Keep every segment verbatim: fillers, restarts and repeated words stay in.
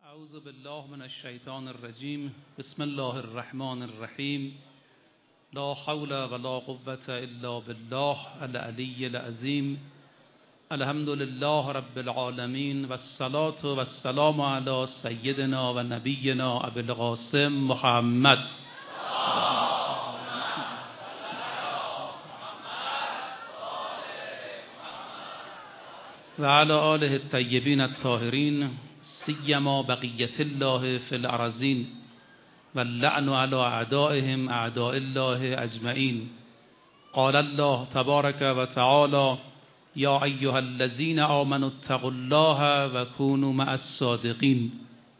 اعوذ بالله من الشیطان الرجیم. بسم الله الرحمن الرحیم. لا حول ولا قوة الا بالله العلی العظیم. الحمد لله رب العالمین و الصلاة و السلام علی سیدنا و نبینا ابی القاسم محمد و علی آله الطیبین الطاهرین، سیما بقیت الله فی الارضین و اللعن علی اعدائهم اعداء الله اجمعین. قال الله تبارک و تعالی: یا ایها الذین آمنوا اتقوا الله و کونوا مع الصادقین.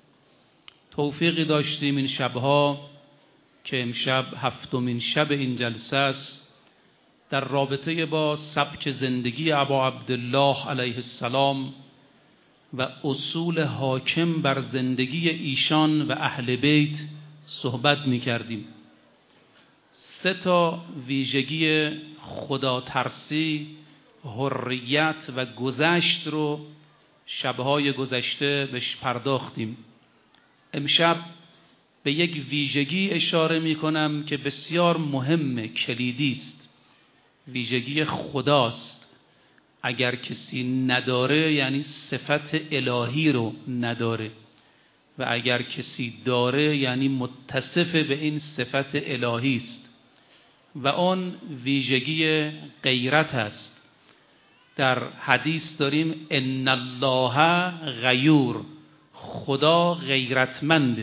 توفیقی داشتیم این شبها که امشب هفتمین شب این جلسه است، در رابطه با سبک زندگی ابا عبدالله علیه السلام و اصول حاکم بر زندگی ایشان و اهل بیت صحبت می کردیم. سه تا ویژگی خدا ترسی، حریت و گذشت رو شبهای گذشته بهش پرداختیم. امشب به یک ویژگی اشاره می کنم که بسیار مهم، کلیدی است. ویژگی خداست. اگر کسی نداره یعنی صفت الهی رو نداره، و اگر کسی داره یعنی متصف به این صفت الهی است، و آن ویژگی غیرت است. در حدیث داریم ان الله غیور، خدا غیرتمنده.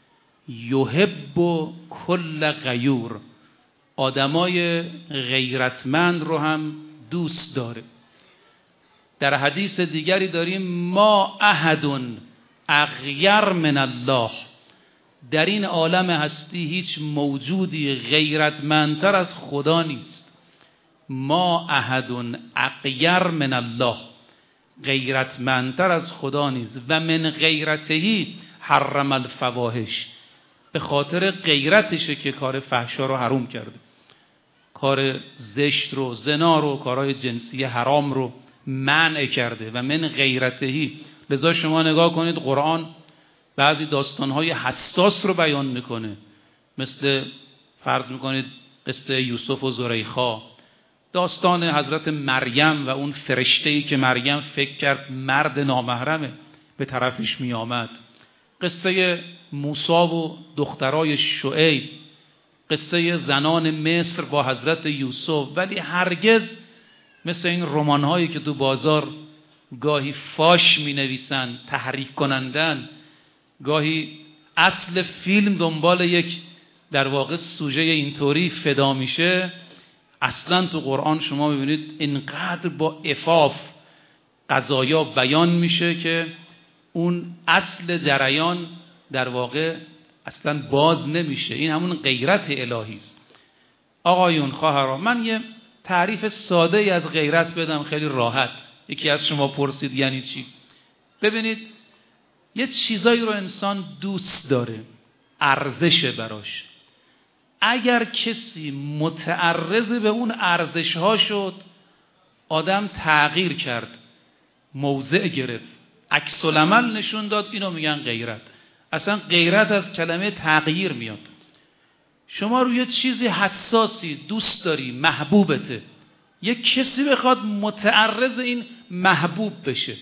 یحب کل غیور، آدمای غیرتمند رو هم دوست داره. در حدیث دیگری داریم ما احد اغیر من الله، در این عالم هستی هیچ موجودی غیرتمندتر از خدا نیست. ما احد اغیر من الله، غیرتمندتر از خدا نیست. و من غیرته حرم الفواحش، به خاطر غیرتشه که کار فحشا رو حرام کرده، کار زشت رو، زنا رو، کارهای جنسی حرام رو منع کرده. و من غیرتهی. لذا شما نگاه کنید قرآن بعضی داستانهای حساس رو بیان میکنه، مثل فرض میکنید قصه یوسف و زلیخا، داستان حضرت مریم و اون فرشته‌ای که مریم فکر کرد مرد نامحرمه به طرفش میآمد، قصه موسی و دخترای شعیب، قصه زنان مصر با حضرت یوسف. ولی هرگز مثل این رمان‌هایی که تو بازار گاهی فاش می‌نویسن، تحریک کنندن، گاهی اصل فیلم دنبال یک در واقع سوژه اینطوری فدا میشه، اصلا تو قرآن شما می‌بینید اینقدر با عفاف قضایا بیان میشه که اون اصل جریان در واقع اصلا باز نمیشه. این همون غیرت الهی است. آقایون، خواهران، من یه تعریف ساده ای از غیرت بدم، خیلی راحت. یکی از شما پرسید یعنی چی؟ ببینید، یه چیزایی رو انسان دوست داره، ارزشه براش. اگر کسی متعرض به اون ارزش ها شد، آدم تغییر کرد، موضع گرفت، عکس العمل نشون داد، اینو میگن غیرت. اصلا غیرت از کلمه تغییر میاد. شما روی چیزی حساسی، دوست داری، محبوبته، یک کسی بخواد متعرض این محبوب بشه،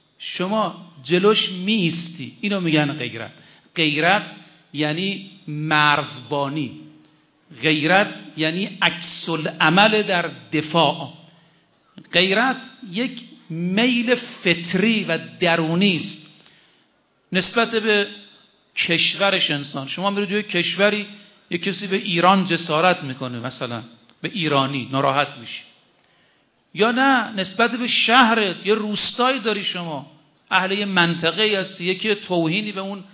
شما جلوش میستی، اینو میگن غیرت. غیرت یعنی مرزبانی، غیرت یعنی عکس العمل در دفاع. غیرت یک میل فطری و درونی است نسبت به کشورش. انسان شما میرید توی کشوری، یک کسی به ایران جسارت میکنه، مثلا به ایرانی ناراحت میشی، یا نه نسبت به شهرت، یه روستایی داری شما، اهل یه منطقه هستی، یکی توهینی به اون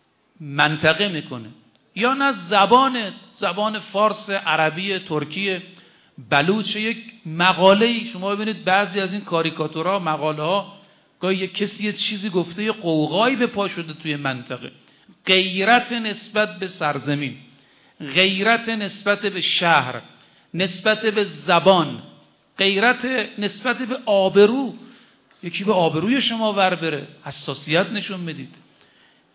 منطقه میکنه، یا نه زبانت، زبان فارس، عربی، ترکی، بلوچ، یک مقاله‌ای شما ببینید بعضی از این کاریکاتورها، مقاله ها، گاهی یک کسی یه چیزی گفته، یه قوقایی به پا شده توی منطقه. غیرت نسبت به سرزمین، غیرت نسبت به شهر، نسبت به زبان، غیرت نسبت به آبرو. یکی به آبروی شما ور بره، حساسیت نشون بدید.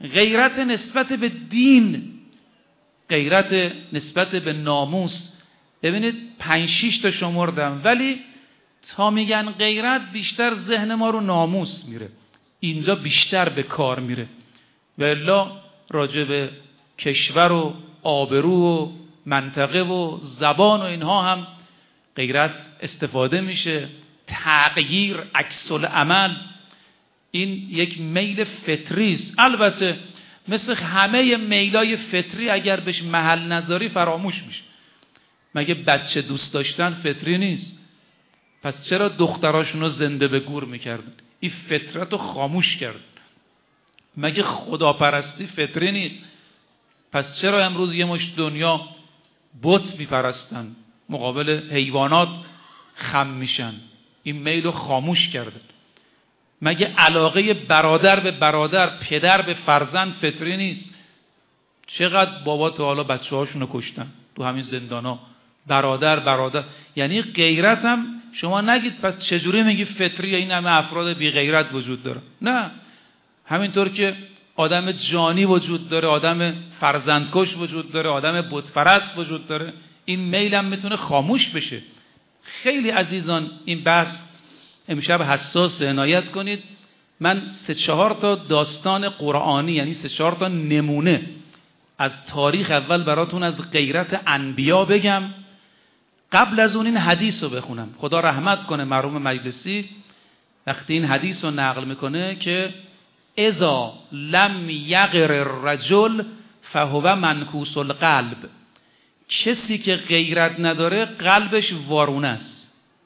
غیرت نسبت به دین، غیرت نسبت به ناموس. ببینید پنج شیش تا شمردم، ولی تا میگن غیرت بیشتر ذهن ما رو ناموس میره، اینجا بیشتر به کار میره. و الا راجع به کشور و آبرو و منطقه و زبان و اینها هم غیرت استفاده میشه. تغییر، عکس العمل، این یک میل فطری است. البته مثل همه میلای فطری اگر بهش محل نذاری فراموش میشه. مگه بچه دوست داشتن فطری نیست؟ پس چرا دختراشون رو زنده به گور میکردن؟ این فطرت رو خاموش کرد. مگه خداپرستی فطری نیست؟ پس چرا امروز یه مشت دنیا بت میپرستن، مقابل حیوانات خم میشن؟ این میل رو خاموش کردن. مگه علاقه برادر به برادر، پدر به فرزند فطری نیست؟ چقدر بابا تا حالا بچه هاشون رو کشتن تو همین زندان ها، برادر برادر. یعنی غیرت هم شما نگید پس چجوری میگی فطریه، این همه افراد بی غیرت وجود داره. نه، همینطور که آدم جانی وجود داره، آدم فرزندکش وجود داره، آدم بتپرست وجود داره، این میل هم میتونه خاموش بشه. خیلی عزیزان این بحث امشب حساس، عنایت کنید. من سه چهار تا داستان قرآنی، یعنی سه چهار تا نمونه از تاریخ اول براتون از غیرت انبیا بگم. قبل از اون این حدیث رو بخونم. خدا رحمت کنه مرحوم مجلسی وقتی این حدیث رو نقل میکنه که اذا لم یغر الرجل فهو منکوس القلب، کسی که غیرت نداره قلبش وارونه است.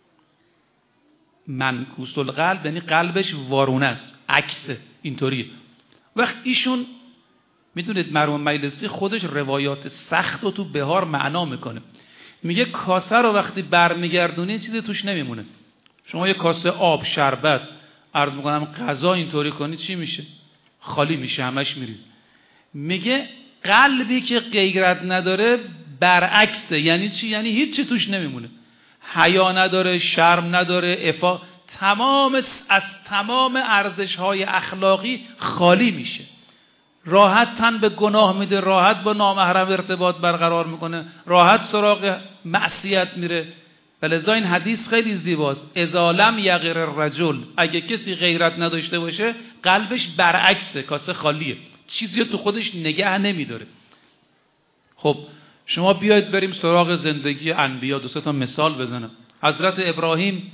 منکوس القلب یعنی قلبش وارونه است، عکسه، اینطوریه. وقت ایشون میدونید مرحوم مجلسی خودش روایات سخت رو تو بهار معنا میکنه. میگه کاسه رو وقتی برمیگردونی چیزی توش نمیمونه. شما یه کاسه آب، شربت، عرض میکنم غذا اینطوری کنی چی میشه؟ خالی میشه، همش میریزه. میگه قلبی که غیرت نداره برعکسه. یعنی چی؟ یعنی هیچی توش نمیمونه. حیا نداره، شرم نداره، عفا، تمام از تمام ارزش‌های اخلاقی خالی میشه. راحت تن به گناه میده، راحت با نامحرم ارتباط برقرار میکنه، راحت سراغ معصیت میره. ولذا این حدیث خیلی زیباست. اذا لم یغر الرجل، اگه کسی غیرت نداشته باشه قلبش برعکسه، کاسه خالیه، چیزی تو خودش نگه نمیداره. خب شما بیاید بریم سراغ زندگی انبیا. دو سه تا مثال بزنم. حضرت ابراهیم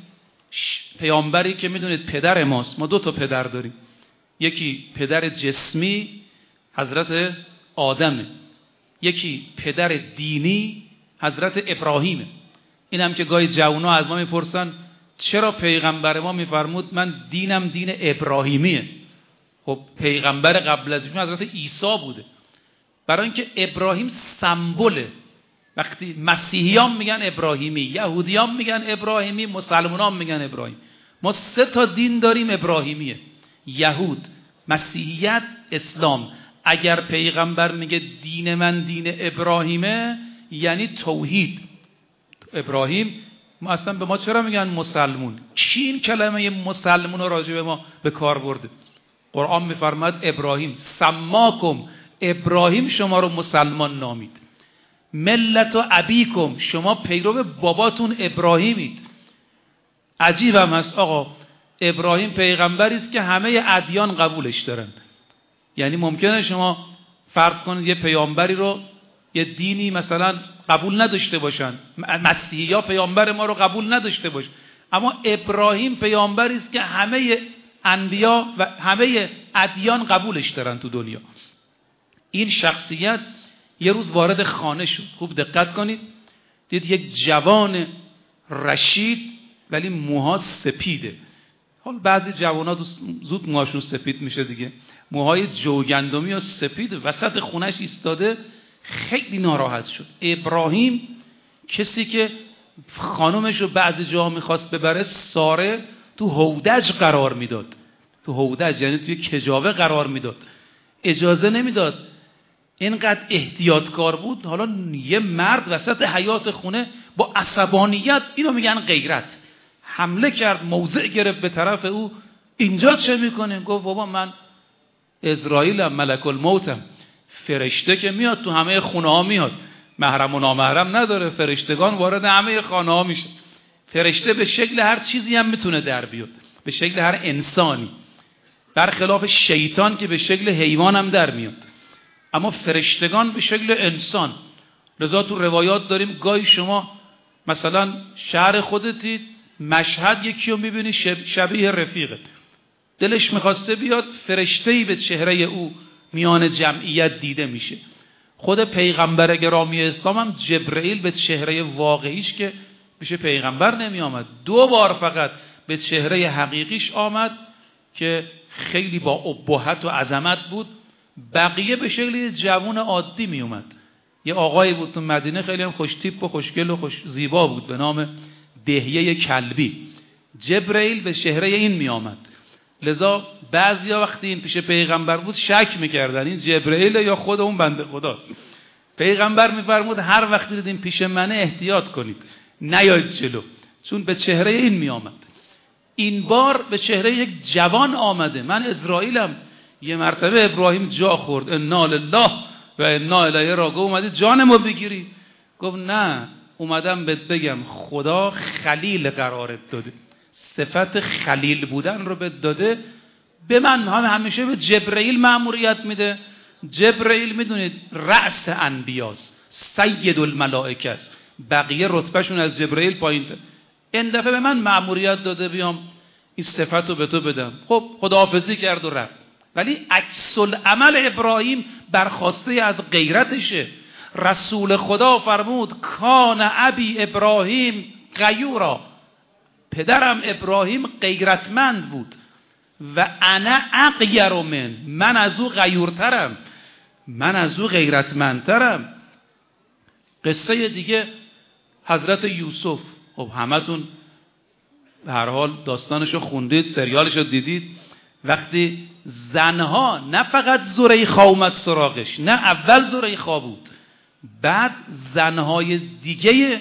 پیامبری که میدونید پدر ماست. ما دو تا پدر داریم، یکی پدر جسمی حضرت آدمه، یکی پدر دینی حضرت ابراهیمه. این هم که گاهی جوونا از ما میپرسن چرا پیغمبر ما میفرمود من دینم دین ابراهیمیه. خب پیغمبر قبل از ایشون حضرت عیسی بوده. برای اینکه ابراهیم سمبوله. وقتی مسیحیان میگن ابراهیمی، یهودیان میگن ابراهیمی، مسلمانان میگن ابراهیم. ما سه تا دین داریم ابراهیمیه: یهود، مسیحیت، اسلام. اگر پیغمبر میگه دین من دین ابراهیمه یعنی توحید. ابراهیم ما اصلا به ما چرا میگن مسلمون؟ کی این کلمه مسلمون رو راجع به ما به کار برده؟ قرآن میفرماد ابراهیم سماکم، ابراهیم شما رو مسلمان نامید. ملت و ابیکم، شما پیرو باباتون ابراهیمید. عجیب هم هست آقا، ابراهیم پیغمبری است که همه ادیان قبولش دارن. یعنی ممکنه شما فرض کنید یه پیامبری رو، یه دینی مثلا قبول نداشته باشن، مسیحی ها پیامبر ما رو قبول نداشته باش، اما ابراهیم پیامبری است که همه انبیا و همه ادیان قبولش دارن تو دنیا. این شخصیت یه روز وارد خانه شد. خوب دقت کنید، دید یک جوان رشید ولی موها سپیده. حال بعضی جوانا زود موهاشون سپید میشه دیگه. موهای جوگندمی و سپید وسط خونش ایستاده، خیلی ناراحت شد. ابراهیم کسی که خانومش رو بعضی جاها میخواست ببره، ساره تو هودج قرار میداد. تو هودج یعنی توی کجاوه قرار میداد، اجازه نمیداد. اینقدر احتیاطکار بود. حالا یه مرد وسط حیاط خونه با عصبانیت، اینو میگن غیرت، حمله کرد، موضع گرفت به طرف او. اینجا چه میکنه؟ گفت بابا من اسرائیل هم ملک الموت هم فرشته که میاد تو همه خونه ها میاد، محرم و نامحرم نداره، فرشتگان وارد همه خانه ها میشه. فرشته به شکل هر چیزی هم میتونه در بیاد، به شکل هر انسانی، برخلاف شیطان که به شکل حیوان هم در میاد. اما فرشتگان به شکل انسان. لذا تو روایات داریم گاهی شما مثلا شهر خودتی مشهد یکی رو میبینی شبیه رفیقت، دلش میخواسته بیاد، فرشته‌ای به چهره او میان جمعیت دیده میشه. خود پیغمبر گرامی اسلام هم جبرئیل به چهره واقعیش که میشه پیغمبر نمی آمد، دو بار فقط به چهره حقیقیش آمد که خیلی با ابهت و عظمت بود. بقیه به شکل جوان عادی می اومد. یه آقایی بود تو مدینه خیلی هم خوش تیپ و خوشگل و خوش زیبا بود به نام دهیه کلبی. جبرئیل به چهره این می آمد. لذا بعضیا وقتی این پیش پیغمبر بود شک میکردن این جبرئیل یا خود اون بنده خداست. پیغمبر میفرمود هر وقتی دیدین پیش منه احتیاط کنید، نیاید جلو، چون به چهره این می آمد. این بار به چهره یک جوان آمده. من اسرائیلم، یه مرتبه ابراهیم جا خورد، انا لله و انا الیه راجعون، اومدی جانمو بگیری؟ گفت نه، اومدم بهت بگم خدا خلیل قرارت داده، صفت خلیل بودن رو بهت داده. به من هم همیشه به جبرئیل مأموریت میده. جبرئیل میدونید رأس انبیاست، سید الملائکه است، بقیه رتبهشون از جبرئیل پایین‌تره. این دفعه به من مأموریت داده بیام این صفت رو به تو بدم. خب خداحافظی کرد و رفت. ولی عکس العمل ابراهیم برخواسته از غیرتشه. رسول خدا فرمود کان ابی ابراهیم غیورا، پدرم ابراهیم غیرتمند بود و انا اغیر من، من از او غیورترم، من از او غیرتمندترم. قصه دیگه حضرت یوسف، خب همتون به هر حال داستانشو خوندید، سریالشو دیدید. وقتی زنها، نه فقط زلیخا اومد سراغش، نه اول زلیخا بود، بعد زنهای دیگه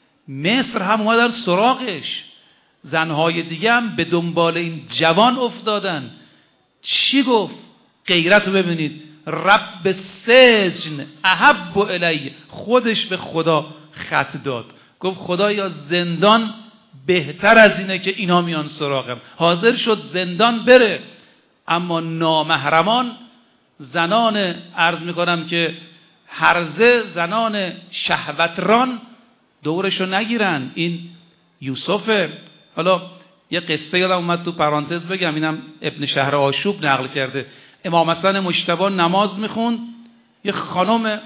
مصر هم اومدن سراغش، زنهای دیگه هم به دنبال این جوان افتادن. چی گفت؟ غیرت رو ببینید، رب سجن احب الی، خودش به خدا خط داد، گفت خدایا زندان بهتر از اینه که اینا میان سراغم. حاضر شد زندان بره. اما نامحرمان، زنان عرض میکنم که هرزه، زنان شهوتران دورشو نگیرن. این یوسف. حالا یه قصه یادم اومد تو پرانتز بگم، اینم ابن شهر آشوب نقل کرده. امام حسن مجتبی نماز میخوند، یه خانم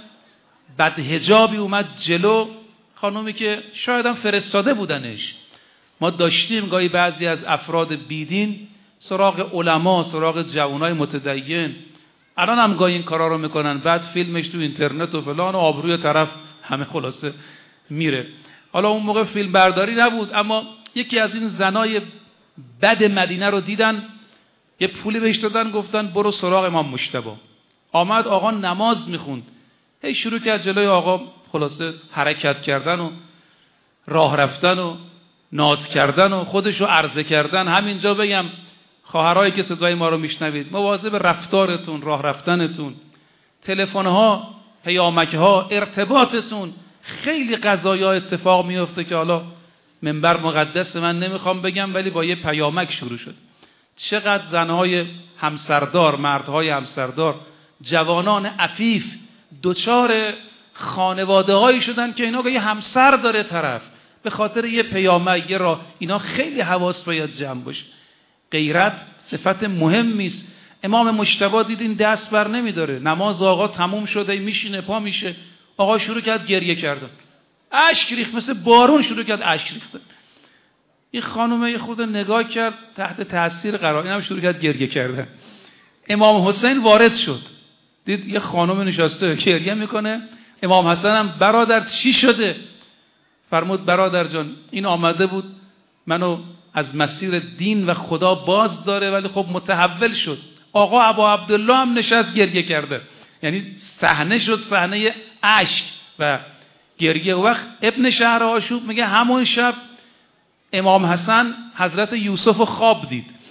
بدحجابی اومد جلو، خانومی که شاید هم فرستاده بودنش. ما داشتیم گاهی بعضی از افراد بیدین سراغ علما، سراغ جوانای متدین، الان هم گاهی این کارا رو میکنن، بعد فیلمش تو اینترنت و فلان و آبروی طرف همه خلاصه میره. حالا اون موقع فیلم برداری نبود، اما یکی از این زنای بد مدینه رو دیدن، یه پولی بهش دادن، گفتن برو سراغ امام مجتبی. آمد آقا نماز میخوند، هی شروع کرد جلوی آقا خلاصه حرکت کردن و راه رفتن و ناز کردن و خودشو عرضه کردن. همینجا بگم خواهرایی که صدای ما رو میشنوید، مواظب رفتارتون، راه رفتنتون، تلفن‌ها، پیامک‌ها، ارتباطتون. خیلی قضایا اتفاق میفته که حالا منبر مقدس من نمیخوام بگم، ولی با یه پیامک شروع شد. چقدر زنهای همسردار، مردهای همسردار، جوانان عفیف دوچار خانواده هایی شدن که اینا با یه همسر داره طرف، به خاطر یه پیامک، یه راه. اینا خیلی حواس باید جمع باشه. غیرت صفت مهمی است. امام مجتبی دیدین دست بر نمیداره، نماز آقا تموم شده میشینه پا میشه، آقا شروع کرد گریه کردن، اشک ریخت، مثل بارون شروع کرد اشک ریختن. این خانومه یه خود نگاه کرد، تحت تاثیر قرار، اینم شروع کرد گریه کردن. امام حسین وارد شد، دید یه خانم نشسته گریه میکنه. امام حسن هم برادر چی شده؟ فرمود برادر جان این آمده بود منو از مسیر دین و خدا باز داره، ولی خب متحول شد. آقا ابا عبدالله هم نشست گریه کرده. یعنی صحنه شد صحنه اشک و گریه. وقت ابن شهر آشوب میگه همون شب امام حسن حضرت یوسف خواب دید.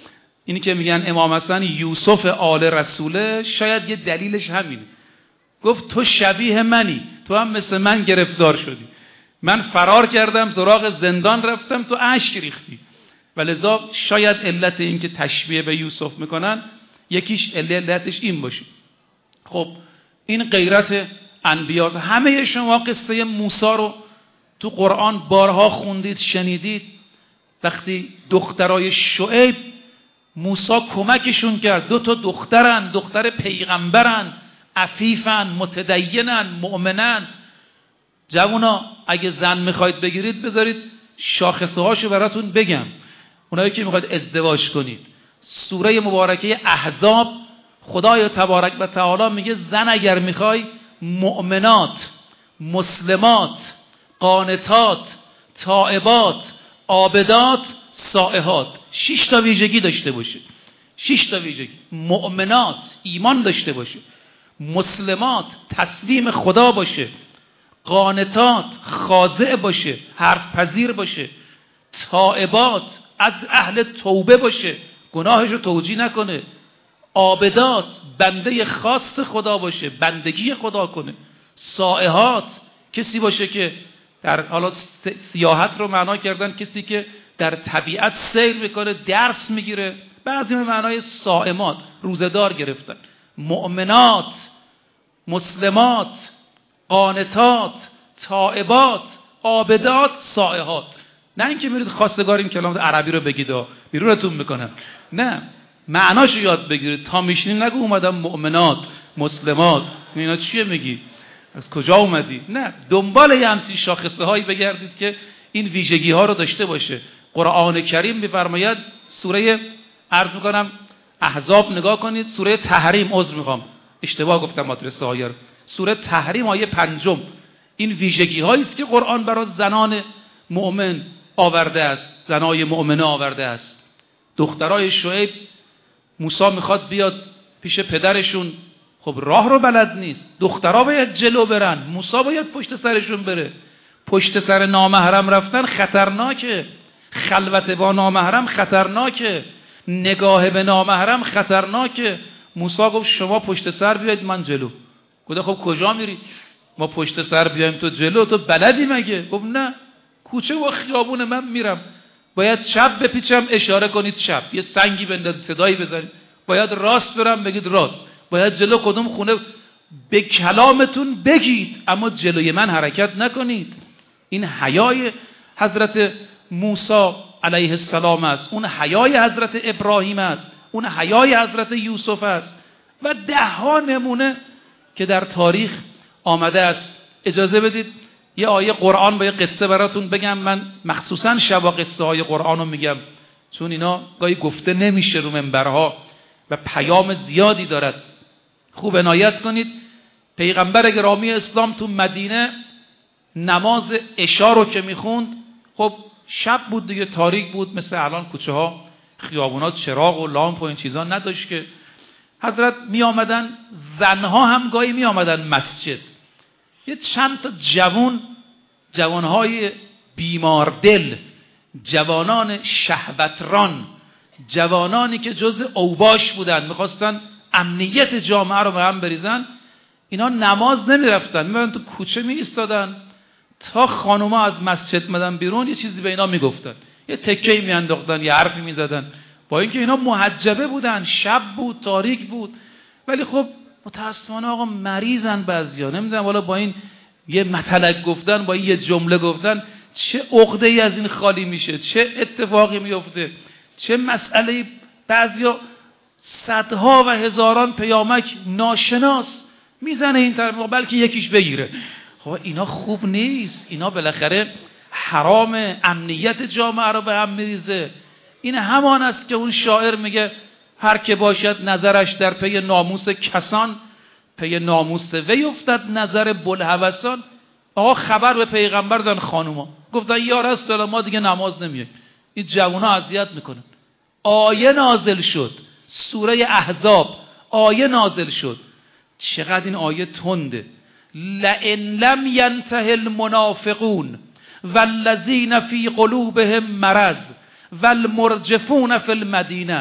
اینی که میگن امام حسن یوسف آل رسوله، شاید یه دلیلش همینه. گفت تو شبیه منی، تو هم مثل من گرفتار شدی، من فرار کردم سراغ زندان رفتم، تو اشک ریختی. ولذا شاید علت این که تشبیه به یوسف میکنن یکیش علتش این باشه. خب این غیرت انبیاست. همه شما قصه موسی رو تو قرآن بارها خوندید، شنیدید. وقتی دخترای شعیب موسی کمکشون کرد، دو تا دخترن، دختر پیغمبرن، عفیفن، متدینن، مؤمنن. جوونا اگه زن میخواید بگیرید بذارید شاخصه هاشو براتون بگم. اونایی که میخواید ازدواج کنید، سوره مبارکه احزاب خدای تبارک و تعالی میگه زن اگر میخوای مؤمنات، مسلمات، قانتات، تائبات، عابدات، سائحات، شش تا ویژگی داشته باشه. شش تا ویژگی. مؤمنات ایمان داشته باشه، مسلمات تسلیم خدا باشه، قانتات خاضع باشه، حرف پذیر باشه، تائبات از اهل توبه باشه، گناهشو توجیه نکنه، عابدات بنده خاص خدا باشه، بندگی خدا کنه، سائحات کسی باشه که در حالا سیاحت رو معنا کردن کسی که در طبیعت سیر میکنه، درس میگیره. بعضی به معنای صائمات روزدار گرفتن. مؤمنات، مسلمات، قانتات، تائبات، عابدات، سائحات. نه اینکه میرید خواستگار این کلام عربی رو بگید و بیرونتون میکنن، نه، معناشو یاد بگیرید. تا میشینید نگو اومدم مؤمنات، مسلمات، اینا چیه میگی؟ از کجا اومدی؟ نه، دنبال یه همچین شاخصه هایی بگردید که این ویژگی ها رو داشته باشه. قرآن کریم میفرماید، سوره عرض میکنم احزاب نگاه کنید، سوره تحریم، عذر میخوام اشتباه گفتم مدرسه های رو، سوره تحریم آیه پنجم. این ویژگی هایی است که قرآن برای زنان مؤمن آورده است، زنای مؤمنه آورده است. دخترای شعیب، موسی میخواد بیاد پیش پدرشون، خب راه رو بلد نیست، دخترها باید جلو برن، موسی باید پشت سرشون بره. پشت سر نامحرم رفتن خطرناکه، خلوت با نامحرم خطرناکه، نگاه به نامحرم خطرناکه. موسی گفت شما پشت سر بیاید من جلو. گفت خب کجا میری؟ ما پشت سر بیایم تو جلو، تو بلدی مگه؟ گفت نه، کوچه و خیابون من میرم، باید چپ بپیچم اشاره کنید چپ، یه سنگی بندازید صدایی بزنید، باید راست برم بگید راست، باید جلو کدوم خونه به کلامتون بگید اما جلوی من حرکت نکنید. این حیای حضرت موسی علیه السلام است، اون حیای حضرت ابراهیم است، اون حیای حضرت یوسف است و ده ها نمونه که در تاریخ آمده است. اجازه بدید یه آیه قرآن با یه قصه براتون بگم. من مخصوصا شبا قصه های قرآن رو میگم چون اینا گاهی گفته نمیشه رو منبرها و پیام زیادی دارد. خوب عنایت کنید. پیغمبر گرامی اسلام تو مدینه نماز عشا رو که میخوند، خب شب بود دیگه، تاریک بود، مثل الان کوچه ها خیابونات چراغ و لامپ و این چیزا نداشت که. حضرت می آمدن، زنها هم گاهی می آمدن مسجد، یه چند تا جوان، جوانهای بیماردل، جوانان شهوتران، جوانانی که جز اوباش بودن، میخواستن امنیت جامعه رو به هم بریزن، اینا نماز نمی رفتن، می برن تو کوچه می ایستادن تا خانوما از مسجد مدن بیرون، یه چیزی به اینا می گفتن، یه تکه‌ای می انداختن، یه حرفی می زدن، با اینکه اینا محجبه بودن، شب بود، تاریک بود، ولی خب متاسفانه آقا مریضن بعضیا، نمیدونم والا با این یه مطلق گفتن، با این یه جمله گفتن چه عقده‌ای از این خالی میشه، چه اتفاقی میفته، چه مسئله. بعضیا صدها و هزاران پیامک ناشناس میزنه این طرف، بلکه یکیش بگیره. خب اینا خوب نیست، اینا بالاخره حرام، امنیت جامعه رو به هم میریزه. این همان است که اون شاعر میگه هر که باشد نظرش در پی ناموس کسان، پی ناموس وی افتد نظر بلهوسان. آقا خبر به پیغمبر دادن خانوما، گفتن یا رسول الله ما دیگه نماز نمیاییم، این جوونا اذیت میکنن. آیه نازل شد، سوره احزاب آیه نازل شد. چقدر این آیه تنده. لئن لم ینته المنافقون والذین فی قلوبهم مرض والمرجفون فی المدینه.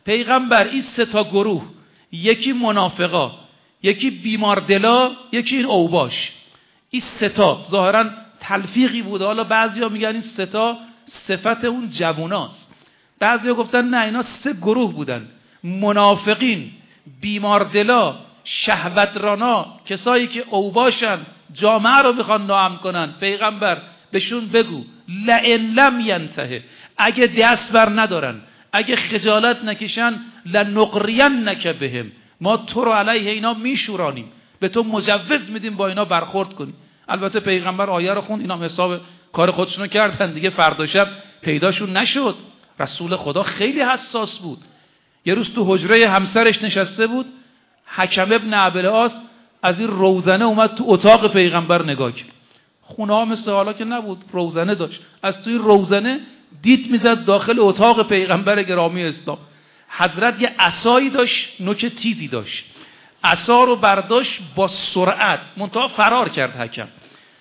پیغمبر این سه تا گروه، یکی منافقا، یکی بیماردلا، یکی این اوباش، این سه تا ظاهرا تلفیقی بود. حالا بعضیا میگن این سه تا صفت اون جووناست، بعضیا گفتن نه اینا سه گروه بودن: منافقین، بیماردلا، شهوترانا، کسایی که اوباشن، جامعه رو میخوان ناامن کنن. پیغمبر بهشون بگو لئن لم ینتهه، اگه دست بر ندارن، اگه خجالت نکشن، لنقرینک بهم، ما تو رو علیه اینا میشورانیم، به تو مجوز میدیم با اینا برخورد کنی. البته پیغمبر آیه رو خوند، اینا هم حساب کار خودشونو کردن دیگه. فردا شب پیداشون نشد. رسول خدا خیلی حساس بود. یه روز تو حجره همسرش نشسته بود، حکم ابن ابوالعاص از این روزنه اومد تو اتاق پیغمبر نگاه کرد. خونه ها مثل حالا که نبود، روزنه داشت. از توی روزنه دید میزد داخل اتاق پیغمبر گرامی اسلام. حضرت یه عصایی داشت، نوک تیزی داشت، عصا رو برداشت با سرعت، منتها فرار کرد. حکم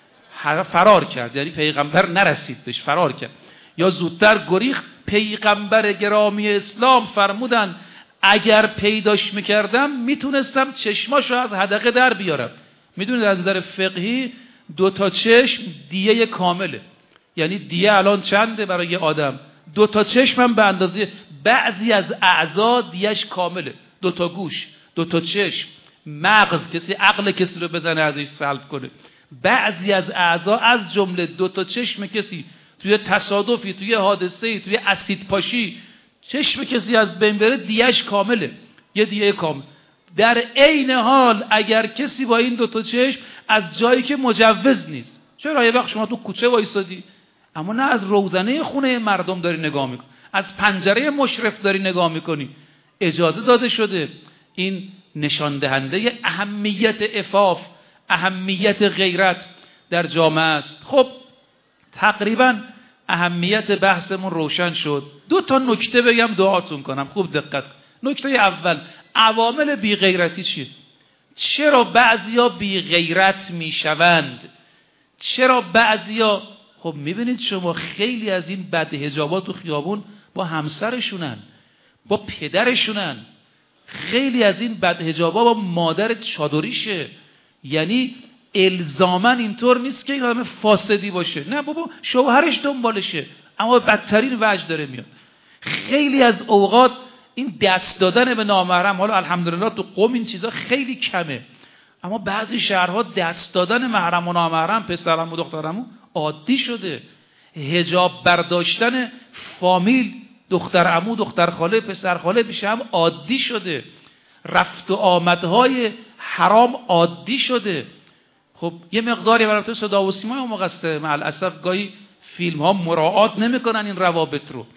فرار کرد، یعنی پیغمبر نرسید بهش، فرار کرد یا زودتر گریخت. پیغمبر گرامی اسلام فرمودن اگر پیداش میکردم میتونستم چشماشو از حدقه در بیارم. میدونید از نظر فقهی دو تا چشم دیه کامله، یعنی دیه الان چنده برای یه آدم؟ دو تا چشم هم به اندازه بعضی از اعضا دیهش کامله. دو تا گوش، دو تا چشم، مغز، کسی عقل کسی رو بزنه ازش سلب کنه. بعضی از اعضا از جمله دو تا چشم کسی توی تصادفی، توی حادثه‌ای، توی اسید پاشی چشم کسی از بین بره، دیهش کامله، یه دیه کامل. در عین حال اگر کسی با این دو تا چشم از جایی که مجوز نیست، چرا یه وقت شما تو کوچه وایسادی اما نه از روزنه خونه مردم داری نگاه میکنی، از پنجره مشرف داری نگاه میکنی، اجازه داده شده. این نشان دهنده اهمیت عفاف، اهمیت غیرت در جامعه است. خب تقریبا اهمیت بحثمون روشن شد. دو تا نکته بگم دعاتون کنم، خوب دقت کن. نکته اول، عوامل بی غیرتی چیه؟ چرا بعضیا بی غیرت میشوند؟ چرا بعضیا؟ خب میبینید شما خیلی از این بدحجابا تو خیابون با همسرشونن، با پدرشونن. خیلی از این بدحجابا با مادر چادریشه. یعنی الزاماً اینطور نیست که این آدم فاسدی باشه، نه بابا شوهرش دنبالشه اما بدترین وجه داره میاد. خیلی از اوقات این دست دادن به نامحرم، حالا الحمدلله تو قم این چیزا خیلی کمه، اما بعضی شهرها دست دادن محرم و نامحرم، پسرم و دخترمو عادی شده. حجاب برداشتن فامیل، دختر عمو، دختر خاله، پسر خاله پیش هم عادی شده. رفت و آمدهای حرام عادی شده. خب یه مقداری برای صدا و سیما هم مقصد مع الاسف گاهی فیلم ها مراعات نمیکنن این روابط رو.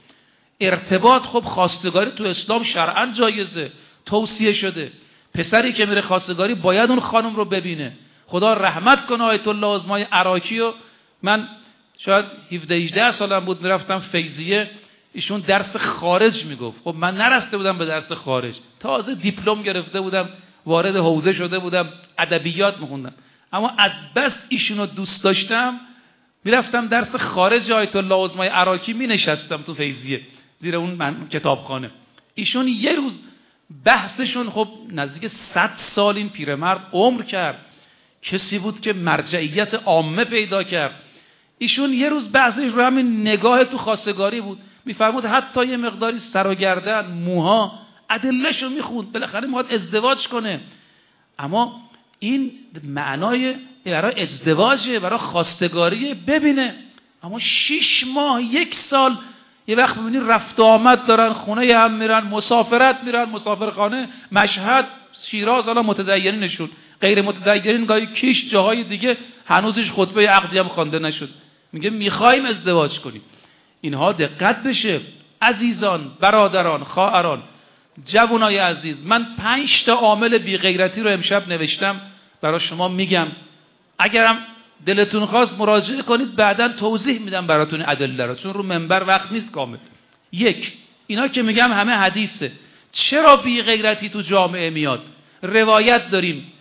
ارتباط خب خواستگاری تو اسلام شرعاً جایزه، توصیه شده. پسری که میره خواستگاری باید اون خانم رو ببینه. خدا رحمت کنه آیت الله عظمای عراقی رو. من شاید هفده هجده سالم بود میرفتم فیضیه، ایشون درس خارج میگفت. خب من نرسته بودم به درس خارج، تازه دیپلم گرفته بودم، وارد حوزه شده بودم، ادبیات میخوندم، اما از بس ایشونو دوست داشتم میرفتم درس خارج آیت الله عظمای عراقی مینشستم تو فیضیه زیر اون من کتابخانه. ایشون یه روز بحثشون، خب نزدیک صد سال این پیرمرد عمر کرد، کسی بود که مرجعیت عامه پیدا کرد. ایشون یه روز بحثش رو همین نگاه تو خواستگاری بود. میفرمود حتی یه مقداری سر و گردن، موها، ادلهشو میخوند، بالاخره میخواد ازدواج کنه، اما این معنای برای ازدواجه، برای خواستگاریه، ببینه. اما شش ماه، یک سال یه وقت ببینید رفت و آمد دارن، خونه هم میرن، مسافرت میرن، مسافرخانه، مشهد، شیراز. حالا متدینینشون، غیر متدینین گاهی کیش، جاهای دیگه هنوزش خطبه عقدی هم خوانده نشد، میگه میخوایم ازدواج کنیم. اینها دقت بشه عزیزان، برادران، خواهران، جوانای عزیز. من پنج تا عامل بی غیرتی رو امشب نوشتم برای شما میگم، اگرم دلتون خواست مراجعه کنید، بعداً توضیح میدم براتون ادله رو، چون رو منبر وقت نیست کامل. یک، اینا که میگم همه حدیثه. چرا بی غیرتی تو جامعه میاد؟ روایت داریم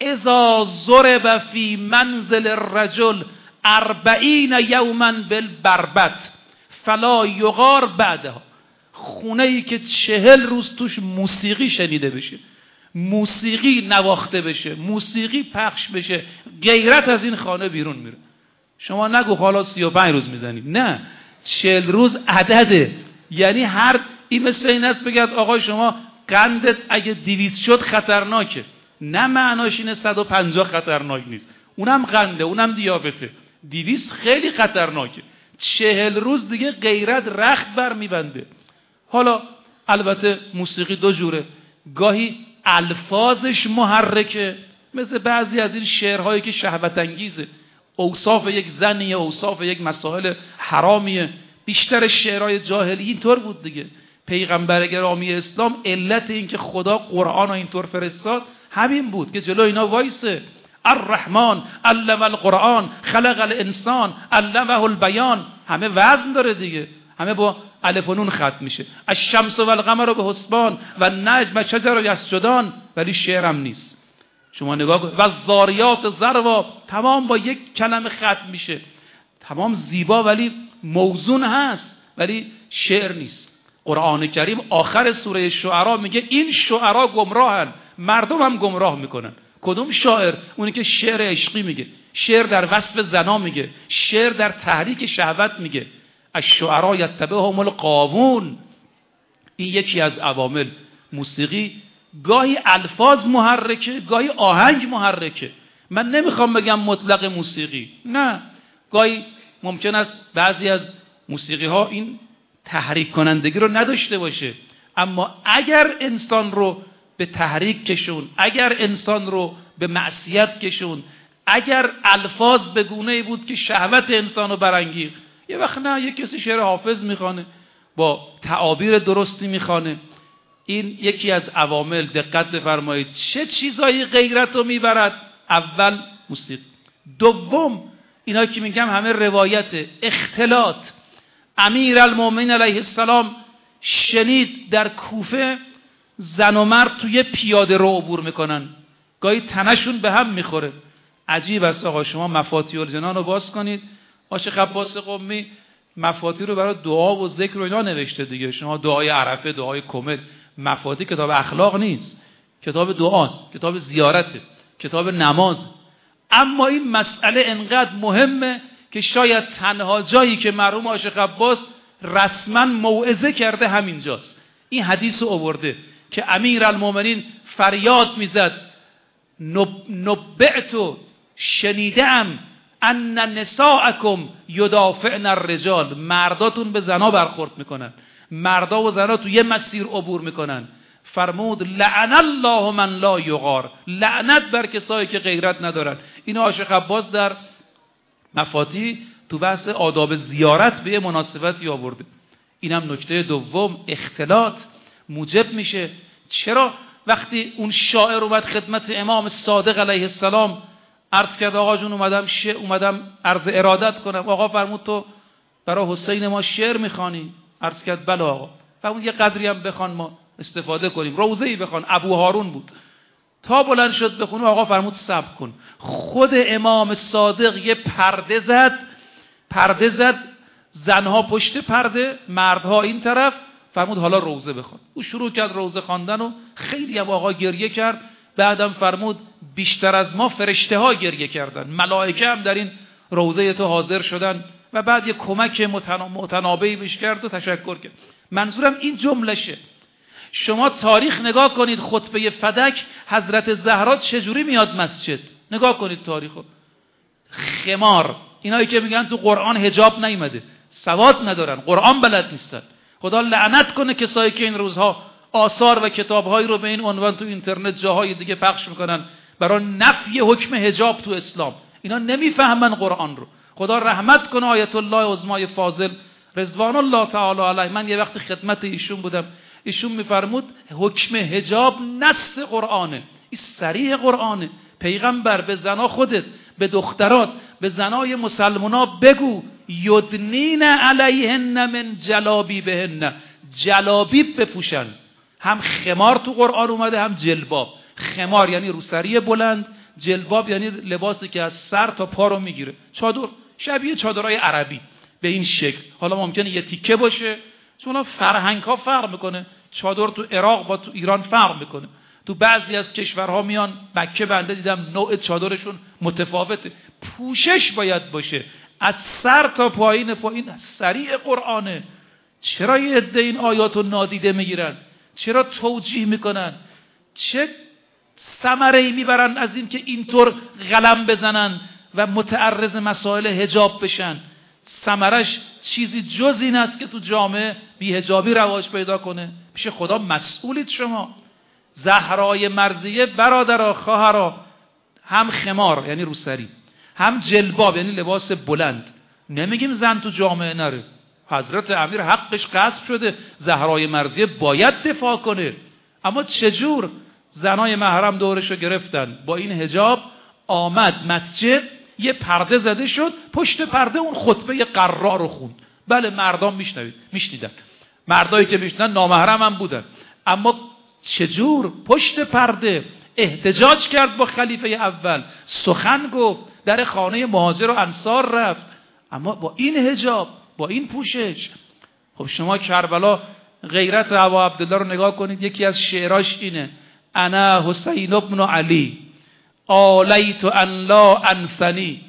اذا ضرب فی منزل الرجل اربعین یوما بالبربط فلا یغار بعدها. خونه ای که چهل روز توش موسیقی شنیده بشه، موسیقی نواخته بشه، موسیقی پخش بشه، غیرت از این خانه بیرون میره. شما نگو حالا سی و پنج روز میزنیم، نه، چهل روز عدده. یعنی هر این مثل این است بگید آقا شما قندت اگه دویست شد خطرناکه، نه معناش اینه صد و پنجاه خطرناک نیست، اونم قنده، اونم دیابته. دویست خیلی خطرناکه. چهل روز دیگه غیرت رخت بر میبنده. حالا البته موسیقی دو جوره، گاهی الفاظش محرکه، مثل بعضی از این شعرهایی که شهوت انگیزه، اوصاف یک زنیه، اوصاف یک مسائل حرامیه. بیشتر شعرهای جاهلی اینطور بود دیگه. پیغمبر گرامی اسلام علت این که خدا قرآن رو اینطور فرستاد همین بود که جلو اینا وایسه. الرحمن علم القرآن خلق الانسان علمه البیان، همه وزن داره دیگه، همه با الف و نون ختم میشه. الشمس و القمر به حسبان و النجم و شجر یسجدان، ولی شعرم نیست. شما نگاه کنید، و الذاریات ذروا، تمام با یک کلمه ختم میشه، تمام زیبا ولی موزون هست، ولی شعر نیست. قرآن کریم آخر سوره شعرا میگه این شعرا گمراهن، مردم هم گمراه میکنن. کدوم شاعر؟ اونی که شعر عشقی میگه، شعر در وصف زنا میگه، شعر در تحریک شهوت میگه. الشعراء یتبعهم الغاوون. این یکی از عوامل. موسیقی گاهی الفاظ محرکه، گاهی آهنگ محرکه. من نمیخوام بگم مطلق موسیقی، نه، گاهی ممکن است بعضی از موسیقی ها این تحریک کنندگی رو نداشته باشه، اما اگر انسان رو به تحریک کشون، اگر انسان رو به معصیت کشون، اگر الفاظ به گونه‌ای بود که شهوت انسان رو برانگیخت، یه وقت نه، یه کسی شعر حافظ میخوانه، با تعابیر درستی میخوانه. این یکی از عوامل. دقت بفرمایید چه چیزایی غیرت رو میبرد. اول موسیقی، دوم اینا که میگم همه روایت، اختلاط. امیر المومنین علیه السلام شنید در کوفه زن و مرد توی پیاده رو عبور میکنن، گاهی تنشون به هم میخوره. عجیب است آقا، شما مفاتیح الجنان رو باز کنید، عاشق عباس قمی مفاتیح رو برای دعا و ذکر و اینا نوشته دیگه. شما دعای عرفه، دعای کمل، مفاتیح کتاب اخلاق نیست، کتاب دعاست، کتاب زیارته، کتاب نماز. اما این مسئله انقدر مهمه که شاید تنها جایی که مرحوم عاشق عباس رسما موعظه کرده همینجاست. این حدیث رو آورده که امیر المومنین فریاد میزد نبعتو، شنیدم، ان نساءکم یدافعن الرجال، مرداتون به زنا برخورد میکنن، مردا و زنا تو یه مسیر عبور میکنن. فرمود لعن الله من لا یغار، لعنت بر کسایی که غیرت ندارن. این عاشق عباس در مفاتیح تو بحث آداب زیارت به مناسبتی آورده. اینم نکته دوم، اختلاط موجب میشه. چرا وقتی اون شاعر اومد خدمت امام صادق علیه السلام عرض کرد آقا جون اومدم ش... اومدم عرض ارادت کنم، آقا فرمود تو برای حسین ما شعر میخوانی؟ عرض کرد بله آقا. فرمود یه قدری هم بخوان ما استفاده کنیم، روضه‌ای بخوان. ابو هارون بود. تا بلند شد بخونه، آقا فرمود صبر کن. خود امام صادق یه پرده زد، پرده زد، زنها پشت پرده، مردها این طرف. فرمود حالا روضه بخوان. او شروع کرد روضه خواندن و خیلی هم آقا گریه کرد. بعدم فرمود بیشتر از ما فرشته ها گریه کردن، ملائکه هم در این روضه تو حاضر شدن. و بعد یه کمک متنابهی بهش کرد و تشکر کرد. منظورم این جملشه. شما تاریخ نگاه کنید، خطبه فدک حضرت زهرا چجوری میاد مسجد، نگاه کنید تاریخو. خمار، اینایی که میگن تو قرآن حجاب نیامده، سواد ندارن، قرآن بلد نیستن. خدا لعنت کنه کسایی که این روزها آثار و کتابهایی رو به این عنوان تو اینترنت جاهای دیگه پخش میکنن برای نفی حکم حجاب تو اسلام. اینا نمیفهمن قرآن رو. خدا رحمت کنه آیت الله عظمای فاضل رضوان الله تعالی علیه. من یه وقت خدمت ایشون بودم، ایشون میفرمود حکم حجاب نص قرآنه، این صریح قرآنه. پیغمبر به زنا خودت، به دخترات، به زنای مسلمانا بگو یدنین علیهن من جلابیبهن، جلابیب بپوشن. هم خمار تو قرآن اومده، هم جلباب. خمار یعنی روسری بلند، جلباب یعنی لباسی که از سر تا پا رو میگیره، چادر، شبیه چادرای عربی به این شکل. حالا ممکنه یه تیکه باشه، چون فرهنگ ها فرق میکنه. چادر تو عراق با تو ایران فرق میکنه. تو بعضی از کشورها میان مکه بنده دیدم نوع چادرشون متفاوته. پوشش باید باشه از سر تا پایین. پایین صریح قرآنه. چرا یه عده این آیاتو نادیده میگیرن؟ چرا توجیه میکنن؟ چه ثمره‌ای میبرن از این که اینطور قلم بزنن و متعرض مسائل حجاب بشن؟ ثمرش چیزی جز این است که تو جامعه بی‌حجابی رواج پیدا کنه. پیش خدا مسئولید شما. زهرای مرضیه برادرها خواهرها هم خمار یعنی روسری، هم جلباب یعنی لباس بلند. نمیگیم زن تو جامعه نره. حضرت امیر حقش غصب شده، زهرای مرضیه باید دفاع کنه. اما چجور؟ زنای محرم دورشو گرفتن، با این حجاب آمد مسجد، یه پرده زده شد، پشت پرده اون خطبه قرار رو خوند. بله مردان میشنوید میشنیدن، مردایی که میشنیدن نامحرم هم بودن. اما چجور؟ پشت پرده احتجاج کرد با خلیفه اول، سخن گفت، در خانه مهاجر و انصار رفت، اما با این حجاب، با این پوشش. خب شما کربلا غیرت ابا عبدالله رو نگاه کنید. یکی از شعراش اینه: انا حسین ابن علی آلیت ان لا انفنی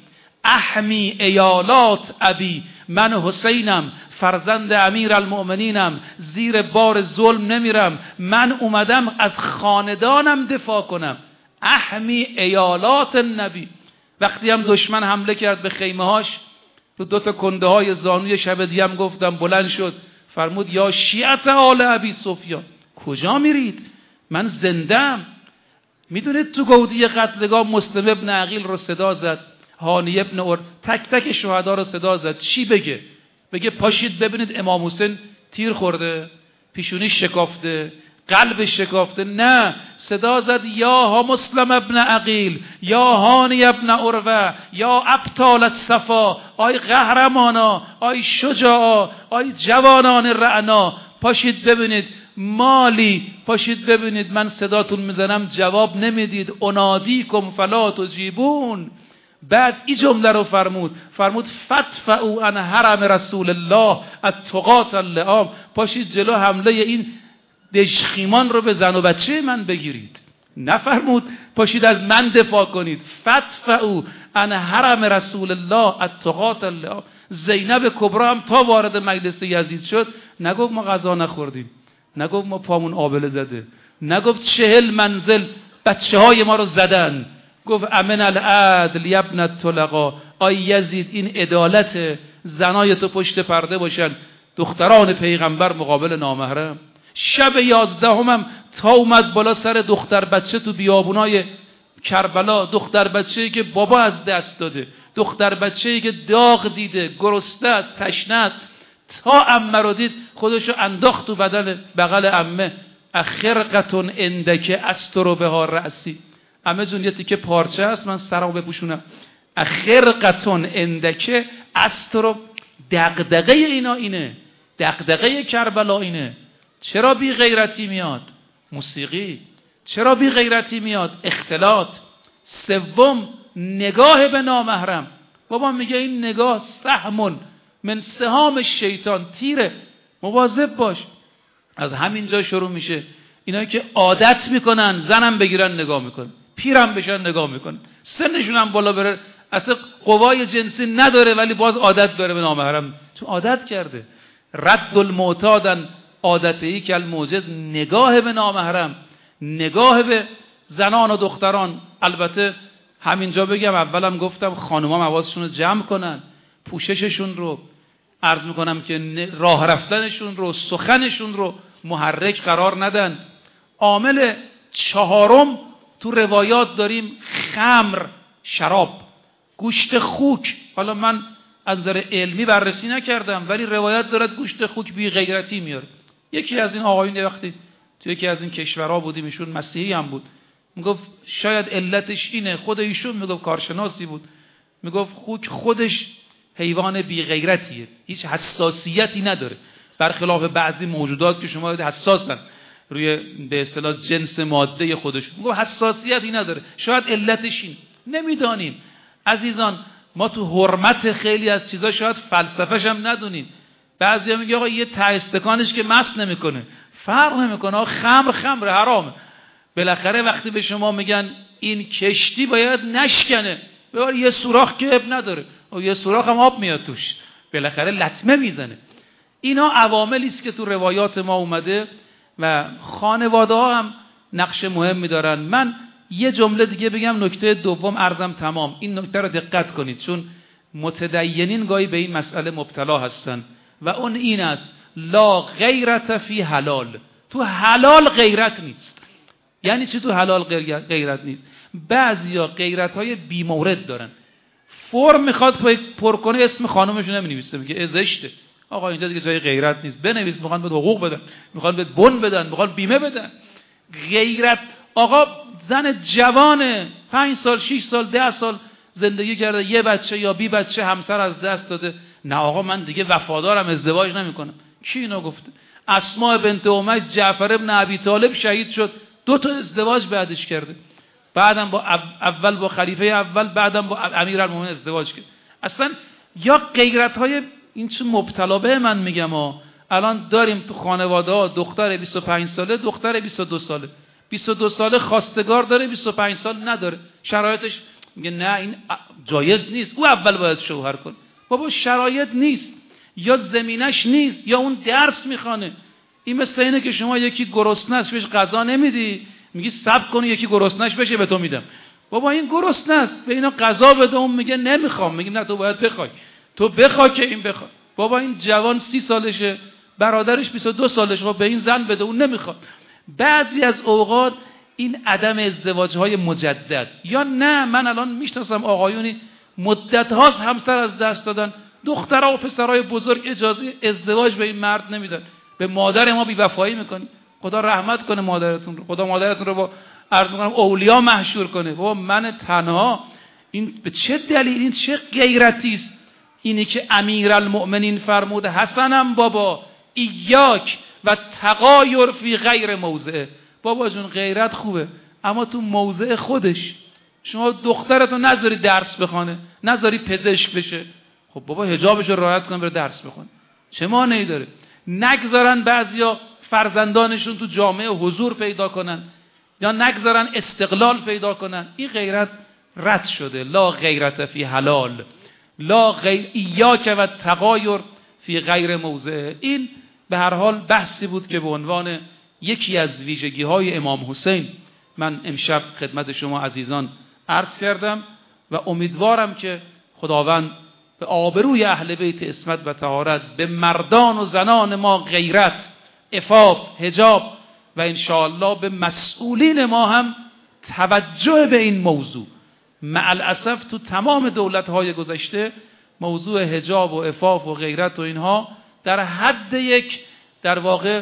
احمی ایالات ابی. من حسینم، فرزند امیر المؤمنینم، زیر بار ظلم نمیرم. من اومدم از خاندانم دفاع کنم. احمی ایالات النبی. وقتی هم دشمن حمله کرد به خیمه هاش، رو دو تا کنده های زانوی شب دیگه هم گفتم بلند شد، فرمود یا شیعت آل ابی سفیان، کجا میرید؟ من زندم. میدونید تو گودی قتلگاه مسلم ابن عقیل رو صدا زد، هانی ابن اور، تک تک شهدا رو صدا زد. چی بگه؟ بگه پاشید ببینید امام حسین تیر خورده، پیشونیش شکافته، قلبش شکافته؟ نه، صدا زد یا ها مسلم ابن عقیل، یا هانی ابن اروه، یا ابطال الصفا، آی قهرمانا، آی شجاعا، آی جوانان رعنا، پاشید ببینید مالی، پاشید ببینید من صداتون میزنم جواب نمیدید، انادیکم فلا تجیبون. بعد این جمله رو فرمود، فرمود فتفعوا عن حرم رسول الله التقاة اللئام، پاشید جلو حمله این دژخیمان رو به زن و بچه من بگیرید. نفرمود پاشید از من دفاع کنید. فتفعوا عن حرم رسول الله التقاة اللئام. زینب کبرا هم تا وارد مجلس یزید شد نگفت ما غذا نخوردیم، نگفت ما پامون آبله زده، نگفت چهل منزل بچه های ما رو زدن، گفت امن العدل یبن الطلقا. آی یزید این عدالت، زنای تو پشت پرده باشن، دختران پیغمبر مقابل نامحرم. شب یازدهم هم تا اومد بالا سر دختر بچه تو بیابونای کربلا، دختر بچه‌ای که بابا از دست داده، دختر بچه‌ای که داغ دیده، گرسنه است، تشنه است، تا عمه رو دید خودشو انداخت تو بدن بغل عمه. اخرقتون اندکه استرو بها رأسی. عمه جون یه تیکه پارچه است، من سرمو بپوشونم. اخرقتون اندکه استرو. دغدغه اینا اینه، دغدغه کربلا اینه. چرا بی غیرتی میاد؟ موسیقی. چرا بی غیرتی میاد؟ اختلاط. سوم نگاه به نامحرم. بابا میگه این نگاه سهمون من سهام شیطان، تیره، مواظب باش. از همینجا شروع میشه. اینایی که عادت میکنن زنم بگیرن نگاه میکنن، پیرم بشن نگاه میکنن، سنشون هم بالا بره، اصلا قوای جنسی نداره ولی باز عادت داره به نامحرم، چون عادت کرده. رد المعتادن عادتی که الموجز. نگاه به نامحرم، نگاه به زنان و دختران. البته همینجا بگم، اولم گفتم خانوما حواسشون رو جمع کنن، پوشششون رو، عرض میکنم که راه رفتنشون رو، سخنشون رو محرک قرار ندن. عامل چهارم تو روایات داریم خمر، شراب، گوشت خوک. حالا من از نظر علمی بررسی نکردم ولی روایت دارد گوشت خوک بی غیرتی میاره. یکی از این آقایون وقتی تو یکی از این کشورها بودیم، ایشون مسیحی هم بود، میگفت شاید علتش اینه، خود ایشون میگفت کارشناسی بود، میگفت خوک خودش حیوان بی غیرتیه، هیچ حساسیتی نداره، برخلاف بعضی موجودات که شما حساسن روی به اصطلاح جنس ماده خودش، میگفت حساسیتی نداره، شاید علتش این. نمیدانیم عزیزان، ما تو حرمت خیلی از چیزا شاید فلسفه‌ش هم ندونیم. بعضیا میگه آقا یه ته استکانش که مست نمیکنه، فرق نمیکنه، آقا خمر خمر حرامه. بالاخره وقتی به شما میگن این کشتی باید نشکنه، ببر یه سوراخ که اب نداره، و یه سوراخ هم آب میاد توش، بالاخره لطمه میزنه. اینا عواملی است که تو روایات ما اومده و خانواده ها هم نقش مهمی دارن. من یه جمله دیگه بگم، نکته دوم عرضم تمام. این نکته رو دقت کنید، چون متدینین گاهی به این مسئله مبتلا هستن و اون این است: لا غیرت فی حلال. تو حلال غیرت نیست. یعنی چی تو حلال غیرت نیست؟ بعضیا غیرت های بی مورد دارن. فرم میخواد پر کنه، اسم خانومشو نمی‌نویسه، میگه زشته. آقا اینجا دیگه جای غیرت نیست، بنویس. میخوان بهت حقوق بدن، میخوان بهت بن بدن، میخوان بیمه بدن. غیرت آقا زن جوانه، پنج سال شش سال ده سال زندگی کرده، یه بچه یا بی بچه همسر از دست داده، نه آقا من دیگه وفادارم، ازدواج نمیکنم. کی اینو گفته؟ اسماء بنت امیس جعفر ابن ابی طالب شهید شد، دو تا ازدواج بعدش کرده، بعدم با اول با خلیفه اول، بعدم با امیرالمومنین ازدواج کرد. اصلا یا غیرت های این چه مبتلا به من میگم ها. الان داریم تو خانواده ها دختر بیست و پنج ساله، دختر بیست و دو ساله، بیست و دو ساله خواستگار داره، بیست و پنج سال نداره، شرایطش میگه نه این جایز نیست، او اول باید شوهر کنه. بابا شرایط نیست، یا زمینش نیست، یا اون درس میخوانه. این مثل اینه که شما یکی گرسنه است بهش غذا نمیدی، میگی صبر کن یکی گرسنه‌اش بشه به تو میدم. بابا این گرسنه است، به اینا غذا بده، اون میگه نمیخوام، میگیم نه تو باید بخوای، تو بخوا که این بخواد. بابا این جوان سی سالشه، برادرش بیست و دو سالشه، به این زن بده، اون نمیخواد. بعضی از اوقات این عدم ازدواج‌های مجدد، یا نه من الان میشناسم آقایونی مدت هاست همسر از دست دادن، دخترها و پسرای بزرگ اجازه ازدواج به این مرد نمیدن، به مادر ما بی‌وفایی میکنی. خدا رحمت کنه مادرتون رو، خدا مادرتون رو با عرض می‌کنم اولیا محشور کنه. بابا من تنها، این به چه دلیل؟ این چه غیرتی است؟ اینی که امیرالمؤمنین فرمود حسنم بابا ایاک و تغایر فی غیر موضع. بابا جون غیرت خوبه، اما تو موضع خودش. شما دخترتو نذاری درس بخونه، نذاری پزشک بشه، خب بابا حجابش رو رعایت کن بره درس بخونه، چه مانعی داره؟ نگذارن بعضیا فرزندانشون تو جامعه حضور پیدا کنن، یا نگذارن استقلال پیدا کنن. این غیرت رد شده. لا غیرت فی حلال، لا غیر ایاک و تغایر فی غیر موضع. این به هر حال بحثی بود که به عنوان یکی از ویژگی های امام حسین من امشب خدمت شما عزیزان عرض کردم و امیدوارم که خداوند به آبروی اهل بیت عصمت و طهارت به مردان و زنان ما غیرت، عفاف، حجاب و انشاءالله به مسئولین ما هم توجه به این موضوع. مع الاسف تو تمام دولت‌های گذشته موضوع حجاب و عفاف و غیرت و اینها در حد یک در واقع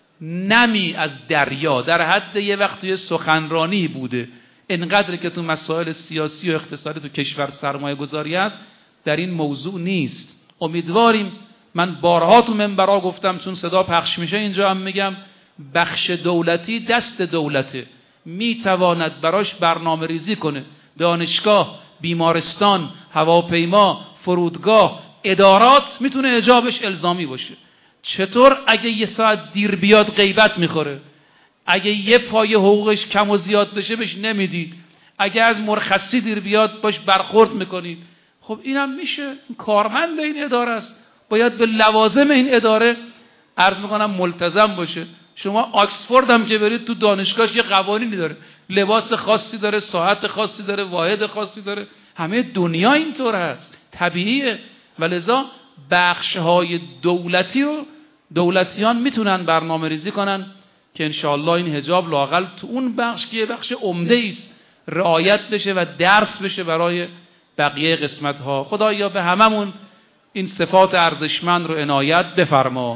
نمی از دریا، در حد یه وقتی سخنرانی بوده. اینقدر که تو مسائل سیاسی و اقتصادی تو کشور سرمایه گذاری است، در این موضوع نیست. امیدواریم، من بارها تو منبرها گفتم چون صدا پخش میشه اینجا هم میگم، بخش دولتی دست دولته، میتواند براش برنامه ریزی کنه. دانشگاه، بیمارستان، هواپیما، فرودگاه، ادارات میتونه حجابش الزامی باشه. چطور اگه یه ساعت دیر بیاد غیبت میخوره؟ اگه یه پای حقوقش کم و زیاد بشه بهش نمیدید؟ اگه از مرخصی دیر بیاد باش برخورد میکنید؟ خب اینم میشه. این کارمند این اداره است، باید به لوازم این اداره عرض میکنم ملتزم باشه. شما آکسفورد هم که برید تو دانشگاهش یه قوانینی داره، لباس خاصی داره، ساعت خاصی داره، واحد خاصی داره. همه دنیا اینطور هست، طبیعیه. ولذا بخش‌های دولتی رو دولتیان میتونن برنامه ریزی کنن که انشاءالله این حجاب لااقل تو اون بخش که یه بخش عمده است رعایت بشه و درس بشه برای بقیه قسمت ها. خدایا به هممون این صفات ارزشمند رو عنایت بفرما.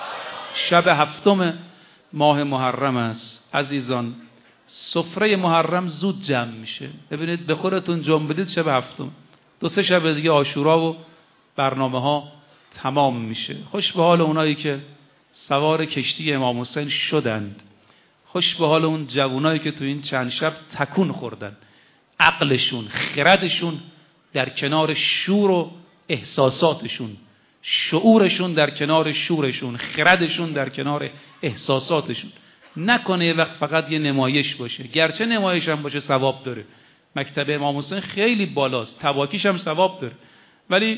شب هفتم ماه محرم است عزیزان، سفره محرم زود جمع میشه. ببینید به خودتون جمع بدید، شب هفتم دو سه شب دیگه عاشورا و برنامه ها تمام میشه. خوش به حال اونایی که سوار کشتی امام حسین شدند، خوش به حال اون جوانایی که تو این چند شب تکون خوردن، عقلشون، خردشون در کنار شور و احساساتشون. شعورشون در کنار شورشون، خردشون در کنار احساساتشون. نکنه یه وقت فقط یه نمایش باشه، گرچه نمایش هم باشه ثواب داره. مکتب امام حسین خیلی بالاست، تباکیش هم ثواب داره، ولی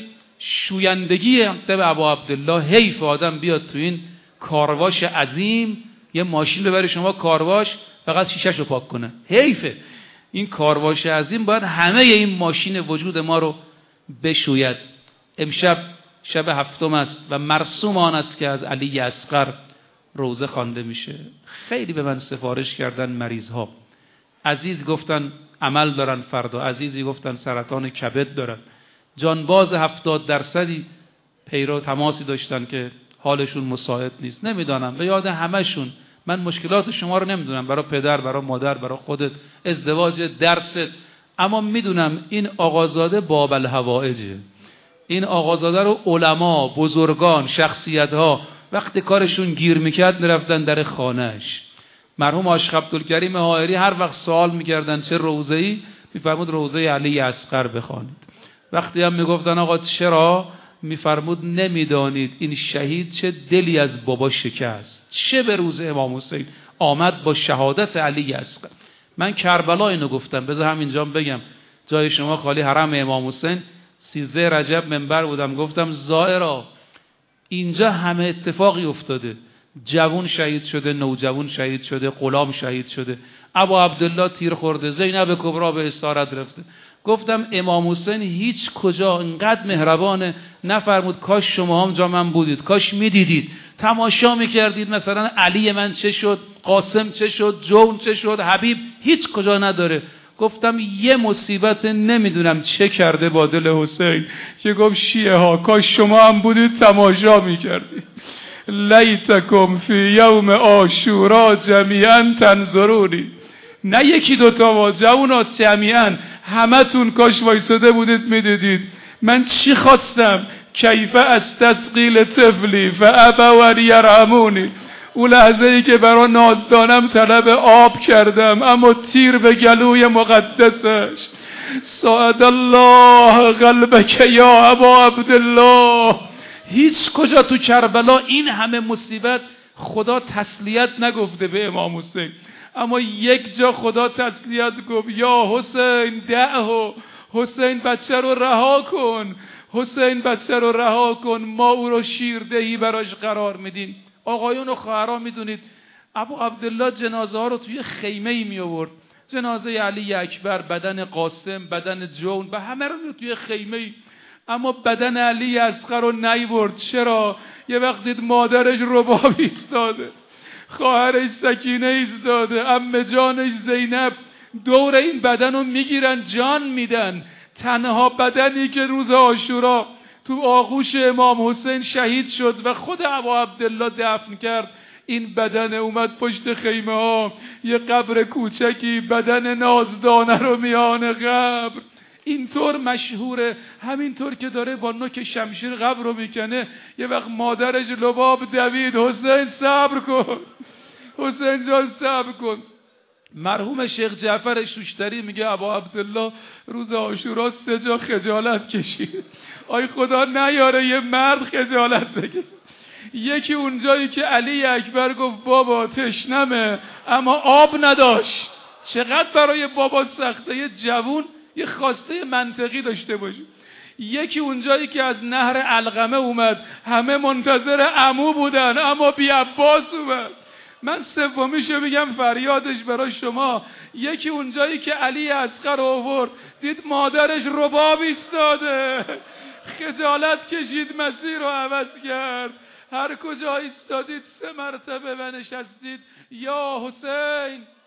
شویندگی مکتب ابا عبدالله، حیف آدم بیاد تو این کارواش عظیم یه ماشین ببره شما کارواش فقط شیشه‌شو پاک کنه. حیفه. این کارواش عظیم باید همه این ماشین وجود ما رو بشوید. امشب شب هفتم است و مرسوم آن است که از علی اصغر روزه خوانده میشه. خیلی به من سفارش کردن مریض ها، عزیز گفتن عمل دارن فردا، عزیزی گفتن سرطان کبد دارن، جانباز هفتاد درصدی پیرو تماسی داشتن که حالشون مساعد نیست. نمیدانم، به یاد همشون من مشکلات شما رو نمیدونم، برای پدر، برای مادر، برای خودت، ازدواج، درست، اما میدونم این آقازاده باب الحوائجه. این آقازاده رو علما، بزرگان، شخصیت ها وقتی کارشون گیر میکرد میرفتن در خانهش. مرحوم عاشق عبدالکریم حائری هر وقت سوال میکردن چه روضه‌ای، میفرمود روضه علی اصغر بخوانید. وقتی هم میگفتن آقا چرا، میفرمود نمیدانید این شهید چه دلی از بابا شکست، چه به روز امام حسین آمد با شهادت علی اصغر. من کربلا اینو گفتم، بذار همینجا بگم، جای شما خالی، حرم امام حسین سیزده رجب منبر بودم، گفتم زائرا اینجا همه اتفاقی افتاده، جوون شهید شده، نوجوان شهید شده، غلام شهید شده، ابا عبدالله تیر خورده، زینب کبرا به اسارت رفته. گفتم امام حسین هیچ کجا اینقدر مهربانه نفرمود کاش شما هم جا من بودید، کاش میدیدید، تماشا میکردید مثلا علی من چه شد، قاسم چه شد، جون چه شد، حبیب، هیچ کجا نداره. گفتم یه مصیبت نمیدونم چه کرده با دل حسین که گفت شیعه ها کاش شما هم بودید تماشا میکردید. لیتکم فی یوم عاشورا جمیعا تنظرونی. نه یکی دوتا با جوانات، جمیعا همتون کاش وایساده بودید میدیدید من چی خواستم. کیف استسقیل طفلی فابوا یرحمونی. اون لحظه ای که برای نازدانم طلب آب کردم اما تیر به گلوی مقدسش. ساعد الله قلبک یا ابا عبدالله. هیچ کجا تو کربلا این همه مصیبت خدا تسلیت نگفته به امام حسین، اما یک جا خدا تسلیت گفت، یا حسین دعه، حسین بچه رو رها کن، حسین بچه رو رها کن، ما او رو شیردهی براش قرار میدیم. آقایون و خواهران میدونید ابو عبدالله جنازه ها رو توی خیمه ای می آورد، جنازه علی اکبر، بدن قاسم، بدن جون، به همه رو توی خیمه ای، اما بدن علی اصغر رو نیورد. چرا؟ یه وقت دید مادرش رباب ایستاده، خواهرش سکینه ایستاده، عمه جانش زینب دور این بدن رو میگیرن جان میدن. تنها بدنی که روز عاشورا تو آغوش امام حسین شهید شد و خود ابا عبدالله دفن کرد، این بدن اومد پشت خیمه ها، یه قبر کوچکی، بدن نازدانه رو میان قبر. اینطور مشهوره، همینطور که داره با نوک شمشیر قبر رو میکنه، یه وقت مادرش لباب دوید، حسین صبر کن، حسین جان صبر کن. مرحوم شیخ جعفر شوشتری میگه ابا عبدالله روز عاشورا سه جا خجالت کشید. آی خدا نیاره یه مرد خجالت بگه. یکی اونجایی که علی اکبر گفت بابا تشنمه اما آب نداشت. چقدر برای بابا سخته یه جوون یه خواسته منطقی داشته باشه. یکی اونجایی که از نهر علقمه اومد، همه منتظر عمو بودن اما بی عباس اومد. من سومیشو بگم فریادش برای شما. یکی اونجایی که علی اصغر آورد، دید مادرش رباب ایستاده، خجالت کشید، مسیر رو عوض کرد. هر کجا ایستادید سه مرتبه و نشستید یا حسین